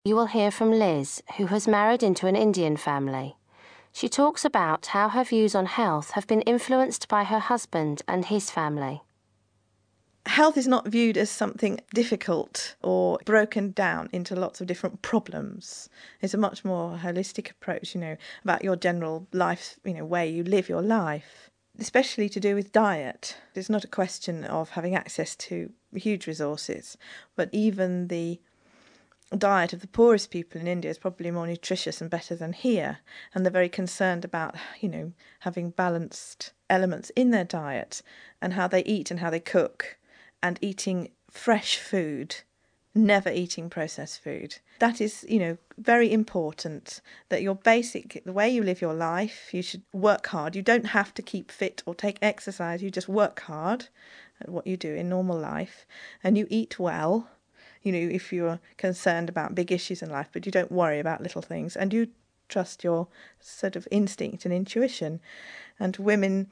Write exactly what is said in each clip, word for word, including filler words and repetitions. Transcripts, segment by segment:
You will hear from Liz, who has married into an Indian family. She talks about how her views on health have been influenced by her husband and his family. Health is not viewed as something difficult or broken down into lots of different problems. It's a much more holistic approach, you know, about your general life, you know, way you live your life, especially to do with diet. It's not a question of having access to huge resources, but even the diet of the poorest people in India is probably more nutritious and better than here, and they're very concerned about, you know, having balanced elements in their diet and how they eat and how they cook, and eating fresh food, never eating processed food. That is, you know, very important, that your basic, the way you live your life, you should work hard. You don't have to keep fit or take exercise, you just work hard at what you do in normal life, and you eat well. You know, if you're concerned about big issues in life, but you don't worry about little things, and you trust your sort of instinct and intuition. And women,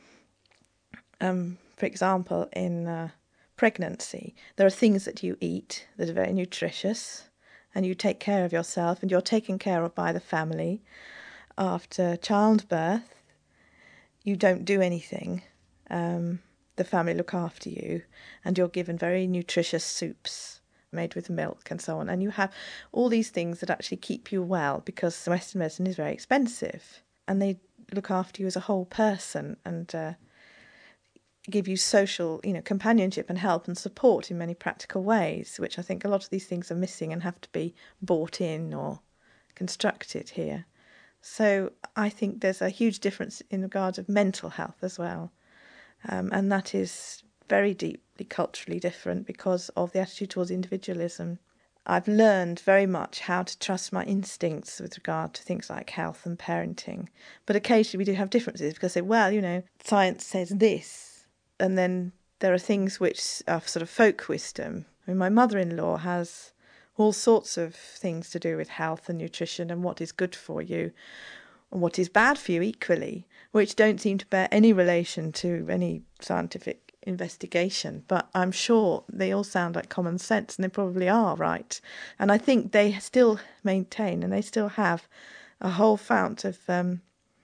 um, for example, in uh, pregnancy, there are things that you eat that are very nutritious, and you take care of yourself, and you're taken care of by the family. After childbirth, you don't do anything. Um, the family look after you, and you're given very nutritious soups made with milk and so on, and you have all these things that actually keep you well, because Western medicine is very expensive, and they look after you as a whole person and uh, give you social, you know, companionship and help and support in many practical ways, which I think a lot of these things are missing and have to be bought in or constructed here. So I think there's a huge difference in regards of mental health as well, um, and that is very deeply culturally different because of the attitude towards individualism. I've learned very much how to trust my instincts with regard to things like health and parenting. But occasionally we do have differences because, say, well, you know, science says this, and then there are things which are sort of folk wisdom. I mean, my mother-in-law has all sorts of things to do with health and nutrition and what is good for you and what is bad for you equally, which don't seem to bear any relation to any scientific investigation, but I'm sure they all sound like common sense, and they probably are right. And I think they still maintain, and they still have, a whole fount of um,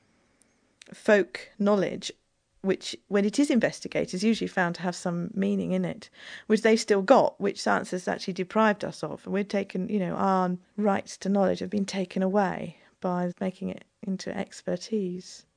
folk knowledge, which, when it is investigated, is usually found to have some meaning in it, which they've still got, which science has actually deprived us of. And we've taken, you know, our rights to knowledge have been taken away by making it into expertise.